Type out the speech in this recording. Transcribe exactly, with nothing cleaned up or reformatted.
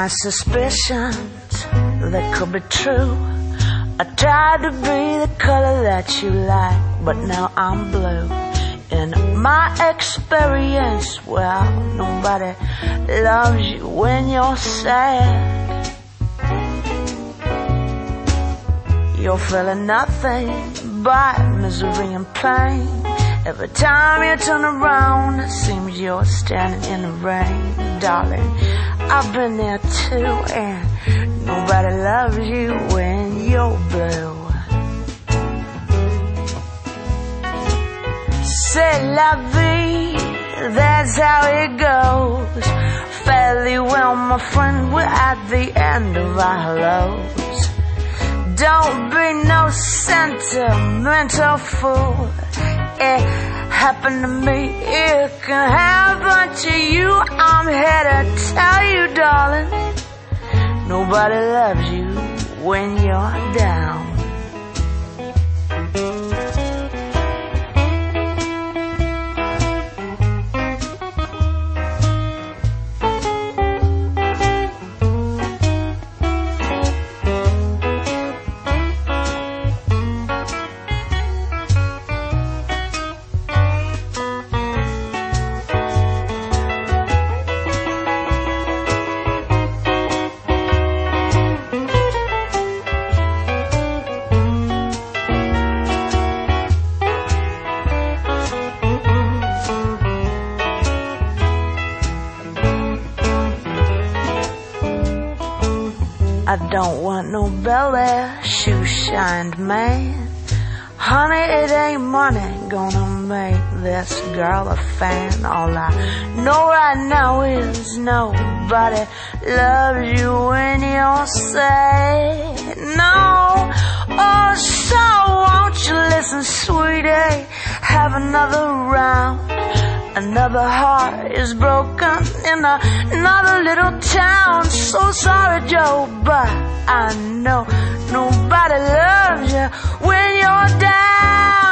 my suspicions that could be true. I tried to be the color that you like, but now I'm blue. In my experience, well, nobody loves you when you're sad. You're feeling nothing but misery and pain. Every time you turn around, it seems you're standing in the rain. Darling, I've been there too, and nobody loves you when you're blue. C'est la vie, that's how it goes. Fairly well, my friend, we're at the end of our hellos. Don't be no sentimental fool. It happened to me, it can happen to you. I'm here to tell you, darling, nobody loves you when you're down. I don't want no belly, shoe-shined man. Honey, it ain't money gonna make this girl a fan. All I know right now is nobody loves you when you're sad. No, oh, so won't you listen, sweetie, have another round. Another heart is broken in a, another little town. So sorry, Joe, but I know nobody loves you when you're down.